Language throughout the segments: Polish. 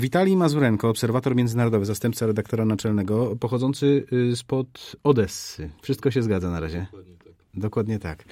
Witalij Mazurenko, obserwator międzynarodowy, zastępca redaktora naczelnego, pochodzący spod Odessy. Wszystko się zgadza na razie? Dokładnie tak.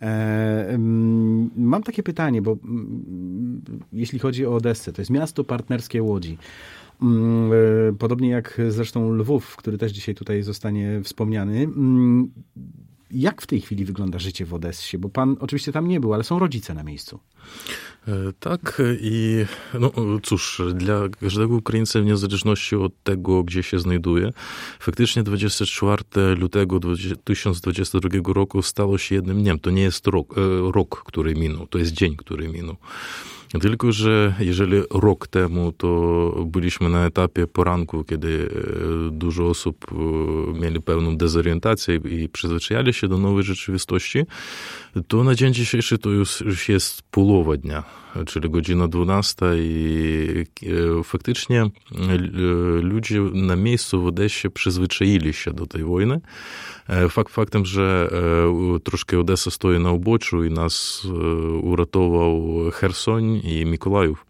Mam takie pytanie, bo jeśli chodzi o Odessę, to jest miasto partnerskie Łodzi. Podobnie jak zresztą Lwów, który też dzisiaj tutaj zostanie wspomniany. Jak w tej chwili wygląda życie w Odessie? Bo pan oczywiście tam nie był, ale są rodzice na miejscu. Tak i no cóż, dla każdego Ukraińca niezależności od tego, gdzie się znajduje, faktycznie 24 lutego 2022 roku stało się jednym dniem. To nie jest rok, który minął, to jest dzień, który minął. Tylko, że jeżeli rok temu to byliśmy na etapie poranku, kiedy dużo osób mieli pewną dezorientację i przyzwyczajali się do nowej rzeczywistości, to na dzień dzisiejszy to już jest połowa dnia, czyli godzina 12 i faktycznie ludzie na miejscu w Odessie przyzwyczaili się do tej wojny. Faktem, że troszkę Odessa stoi na uboczu i nas uratował Cherson i Mikołajów,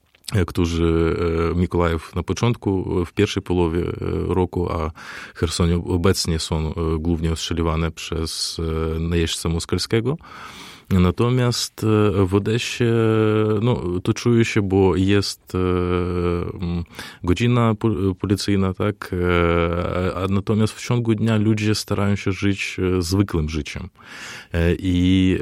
Mikołajów na początku, w pierwszej połowie roku, a Chersonie obecnie są głównie ostrzeliwane przez najeźdźcę moskiewskiego. Natomiast w Odessie to czuje się, bo jest godzina policyjna, tak? A natomiast w ciągu dnia ludzie starają się żyć zwykłym życiem. I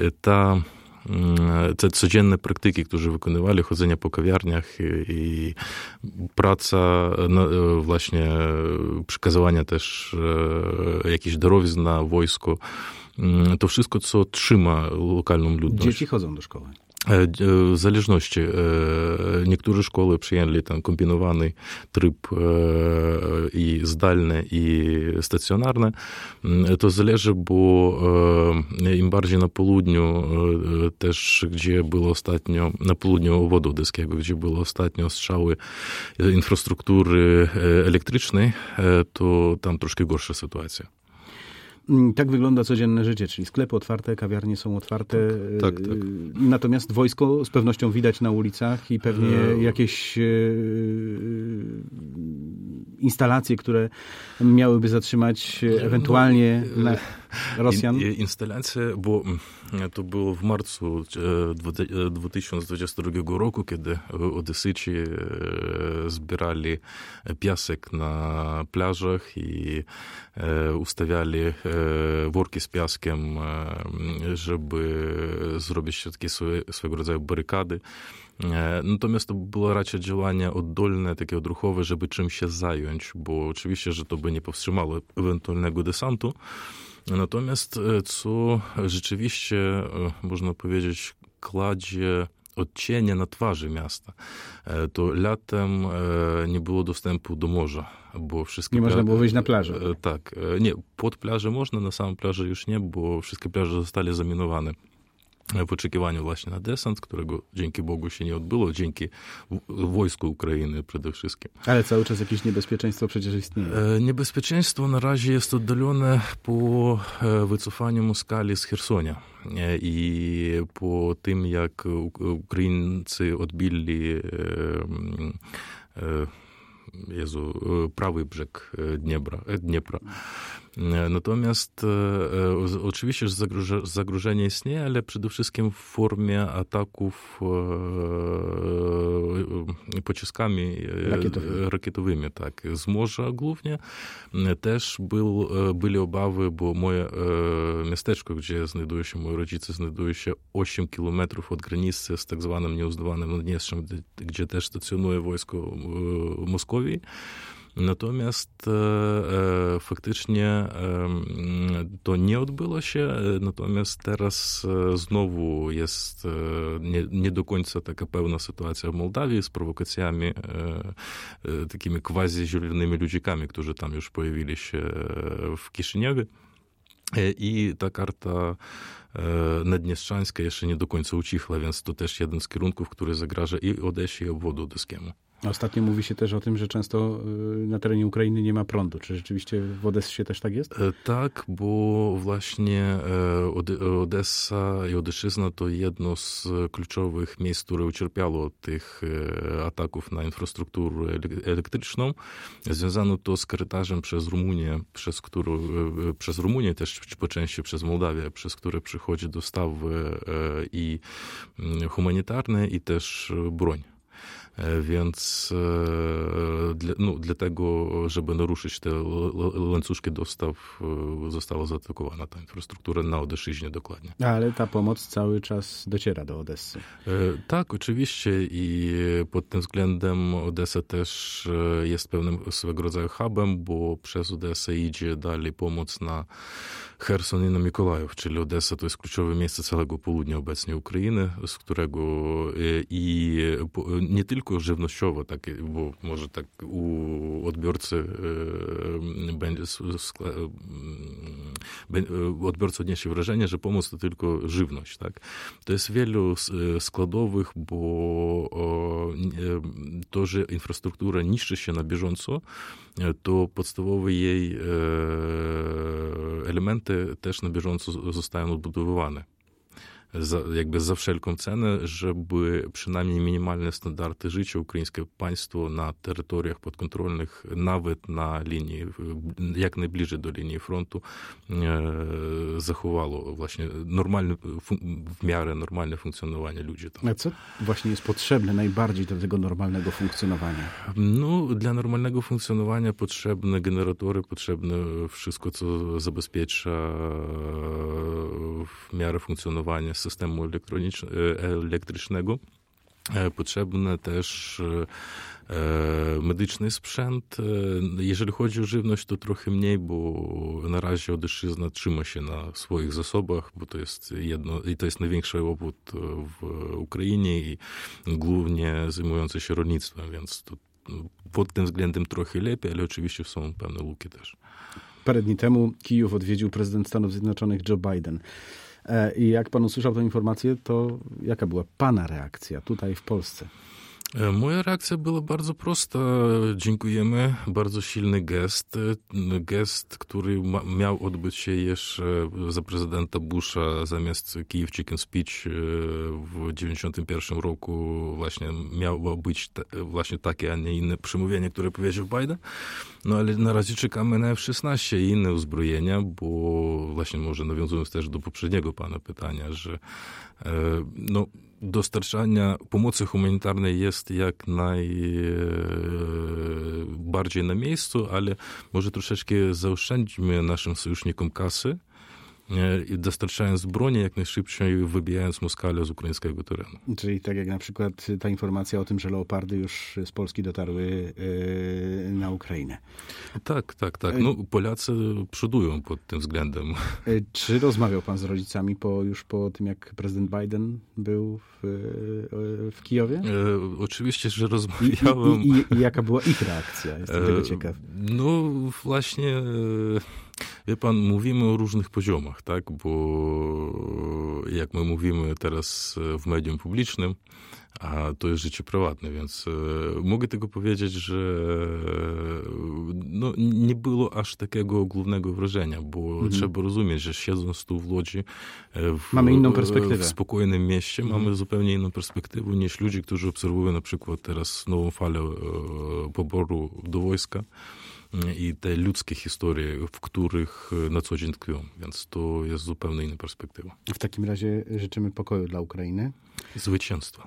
te codzienne praktyki, które wykonywali, chodzenie po kawiarniach i praca, właśnie przekazywania też jakichś darowizn na wojsko, to wszystko, co trzyma lokalną ludność. Dzieci chodzą do szkoły. W zależności. Niektóre szkoły przyjęli tam kombinowany tryb i zdalny, i stacjonarny. To zależy, bo im bardziej na południu też, gdzie było ostatnio, na południu obwodu odeskiego, gdzie było ostatnio strzały infrastruktury elektrycznej, to tam troszkę gorsza sytuacja. Tak wygląda codzienne życie, czyli sklepy otwarte, kawiarnie są otwarte. Tak. Natomiast wojsko z pewnością widać na ulicach i pewnie jakieś instalacje, które miałyby zatrzymać ewentualnie Rosjan. Instalacje, bo to było w marcu 2022 roku, kiedy Odesyci zbierali piasek na plażach i ustawiali worki z piaskiem, żeby zrobić takie swego rodzaju barykady. Natomiast to było raczej działanie oddolne, takie odruchowe, żeby czymś się zająć, bo oczywiście, że to by nie powstrzymało ewentualnego desantu. Natomiast co rzeczywiście, można powiedzieć, kładzie odcienie na twarzy miasta, to latem nie było dostępu do morza, bo wszystkie... Nie można było wyjść na plażę. Tak. Nie, pod plażę można, na samą plażę już nie, bo wszystkie plaże zostały zaminowane w oczekiwaniu właśnie na desant, którego dzięki Bogu się nie odbyło, dzięki wojsku Ukrainy przede wszystkim. Ale cały czas jakieś niebezpieczeństwo przecież istnieje. Niebezpieczeństwo na razie jest oddalone po wycofaniu Moskali z Chersonia i po tym, jak Ukraińcy odbili prawy brzeg Dniepra. Natomiast oczywiście, że zagrożenie istnieje, ale przede wszystkim w formie ataków pociskami rakietowymi, tak, z morza głównie. Też byli obawy, bo moje miasteczko, gdzie znajdują się moi rodzice, znajduje się 8 kilometrów od granicy z tak zwanym nieuznawanym Naddniestrzem, gdzie też stacjonuje wojsko Moskwii. Natomiast faktycznie to nie odbyło się, natomiast teraz znowu jest nie do końca taka pełna sytuacja w Mołdawii z prowokacjami, takimi quasi-zielonymi ludzikami, którzy tam już pojawili się w Kiszyniowie. I ta karta Naddniestrzańska jeszcze nie do końca ucichła, więc to też jeden z kierunków, który zagraża i Odesie, i obwodu odeskiemu. Ostatnio mówi się też o tym, że często na terenie Ukrainy nie ma prądu. Czy rzeczywiście w Odessie też tak jest? Tak, bo właśnie Odessa i Odeszyzna to jedno z kluczowych miejsc, które ucierpiało od tych ataków na infrastrukturę elektryczną. Związano to z korytarzem przez Rumunię, przez Rumunię też po części przez Mołdawię, przez które przychodzi dostawy i humanitarne, i też broń. Więc dlatego, żeby naruszyć te łańcuszki dostaw, została zaatakowana ta infrastruktura na Odeszyźnie dokładnie. Ale ta pomoc cały czas dociera do Odessy. Tak, oczywiście, i pod tym względem Odessa też jest pewnym swego rodzaju hubem, bo przez Odessę idzie dalej pomoc na Cherson i na Mikołajów, czyli Odessa to jest kluczowe miejsce całego południa obecnie Ukrainy, z którego i nie tylko żywnościowo, tak, bo może tak u odbiorcy odbiorca odniesie wrażenie, że pomoc to tylko żywność. Tak? To jest wielu składowych, bo to, że infrastruktura niszczy się na bieżąco, to podstawowe jej elementy też na bieżąco zostają odbudowywane. Jakby za wszelką cenę, żeby przynajmniej minimalne standardy życia ukraińskie państwo na terytoriach podkontrolnych, nawet na linii, jak najbliżej do linii frontu, zachowało właśnie w miarę normalne funkcjonowanie ludzi tam. A co właśnie jest potrzebne najbardziej do tego normalnego funkcjonowania? No, dla normalnego funkcjonowania potrzebne generatory, potrzebne wszystko, co zabezpiecza w miarę funkcjonowania systemu elektrycznego. Potrzebny też medyczny sprzęt. Jeżeli chodzi o żywność, to trochę mniej, bo na razie Odeszyzna trzyma się na swoich zasobach, bo to jest największy obwód w Ukrainie i głównie zajmujący się rolnictwem, więc to pod tym względem trochę lepiej, ale oczywiście są pewne luki też. Parę dni temu Kijów odwiedził prezydent Stanów Zjednoczonych Joe Biden. I jak pan usłyszał tę informację, to jaka była pana reakcja tutaj w Polsce? Moja reakcja była bardzo prosta. Dziękujemy. Bardzo silny gest. Gest, który miał odbyć się jeszcze za prezydenta Busha zamiast Kyiv Chicken Speech w 1991 roku. Właśnie miało być właśnie takie, a nie inne przemówienie, które powiedział Biden. No ale na razie czekamy na F-16 i inne uzbrojenia, bo właśnie może nawiązując też do poprzedniego pana pytania, że dostarczania pomocy humanitarnej jest jak najbardziej na miejscu, ale może troszeczkę zaoszczędźmy naszym sojusznikom kasy, dostarczając bronię jak najszybciej, wybijając Moskale z ukraińskiego terenu. Czyli tak jak na przykład ta informacja o tym, że leopardy już z Polski dotarły na Ukrainę. Tak. No, Polacy przodują pod tym względem. Czy rozmawiał pan z rodzicami już po tym, jak prezydent Biden był w Kijowie? Oczywiście, że rozmawiałem. I jaka była ich reakcja? Jestem tego ciekaw. No właśnie... Wie pan, mówimy o różnych poziomach, tak? Bo jak my mówimy teraz w medium publicznym, a to jest życie prywatne, więc mogę tylko powiedzieć, że nie było aż takiego głównego wrażenia, bo trzeba rozumieć, że siedząc tu w Łodzi, mamy inną perspektywę. W spokojnym mieście mamy zupełnie inną perspektywę niż ludzie, którzy obserwują na przykład teraz nową falę poboru do wojska i te ludzkie historie, w których na co dzień tkwią. Więc to jest zupełnie inna perspektywa. W takim razie życzymy pokoju dla Ukrainy. Zwycięstwa.